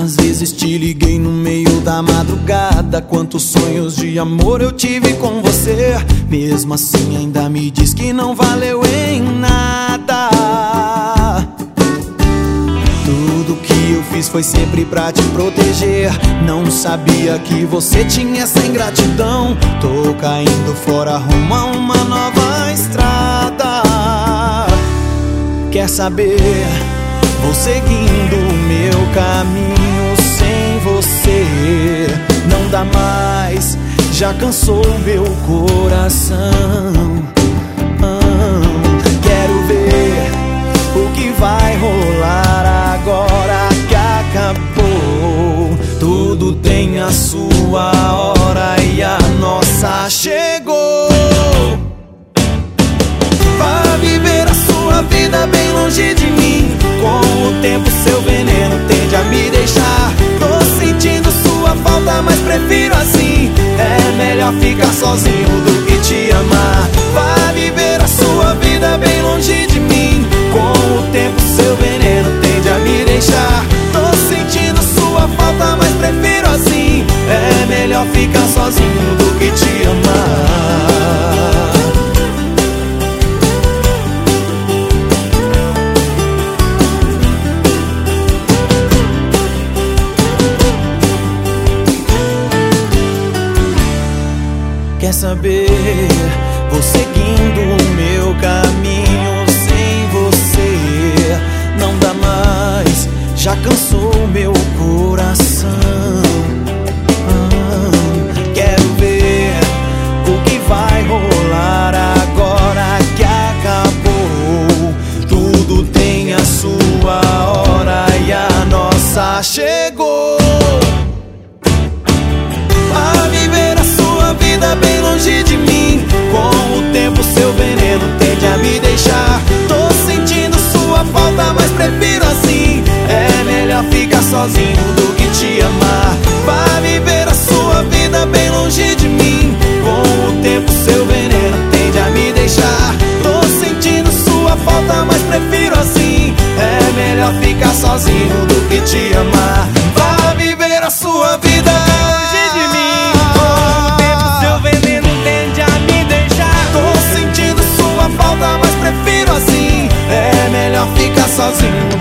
Às vezes te liguei no meio da madrugada. Quantos sonhos de amor eu tive com você. Mesmo assim ainda me diz que não valeu em nada. Tudo que eu fiz foi sempre pra te proteger. Não sabia que você tinha essa ingratidão. Tô caindo fora rumo a uma nova estrada. Quer saber? Vou seguindo o meu caminho sem você. Não dá mais, já cansou meu coração. Quero ver o que vai rolar agora que acabou. Tudo tem a sua hora e a nossa chegou. Vá viver a sua vida bem longe de mim. Com o tempo seu veneno tende a me deixar. Tô sentindo sua falta, mas prefiro assim. É melhor ficar sozinho do que te amar. Vá viver a sua vida bem longe de mim. Com o tempo seu veneno tende a me deixar. Tô sentindo sua falta, mas prefiro assim. É melhor ficar sozinho do que te amar. Quer saber? Vou seguindo o meu caminho sem você. Não dá mais, já cansou meu coração. Quero ver o que vai rolar agora que acabou. Tudo tem a sua hora e a nossa chegou. A viver a sua vida bem longe de mim. Com o tempo seu veneno tende a me deixar. Tô sentindo sua falta, mas prefiro assim. É melhor ficar sozinho do que te amar. Vá viver a sua vida bem longe de mim. Com o tempo seu veneno tende a me deixar. Tô sentindo sua falta, mas prefiro assim. É melhor ficar sozinho do que te amar. Vá viver a sua vida longe de mim. Falta, mas prefiro assim. É melhor ficar sozinho